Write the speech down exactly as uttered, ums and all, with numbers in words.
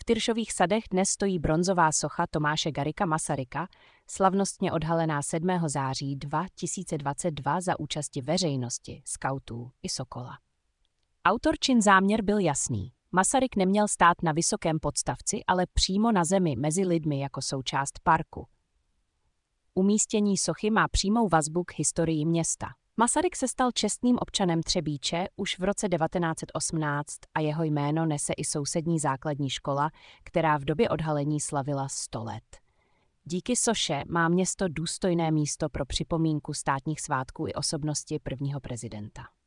V Tyršových sadech dnes stojí bronzová socha Tomáše Garrigua Masaryka, slavnostně odhalená sedmého září dva tisíce dvacet dva za účasti veřejnosti, skautů i Sokola. Autorčin záměr byl jasný. Masaryk neměl stát na vysokém podstavci, ale přímo na zemi mezi lidmi jako součást parku. Umístění sochy má přímou vazbu k historii města. Masaryk se stal čestným občanem Třebíče už v roce devatenáct set osmnáct a jeho jméno nese i sousední základní škola, která v době odhalení slavila sto let. Díky soše má město důstojné místo pro připomínku státních svátků i osobnosti prvního prezidenta.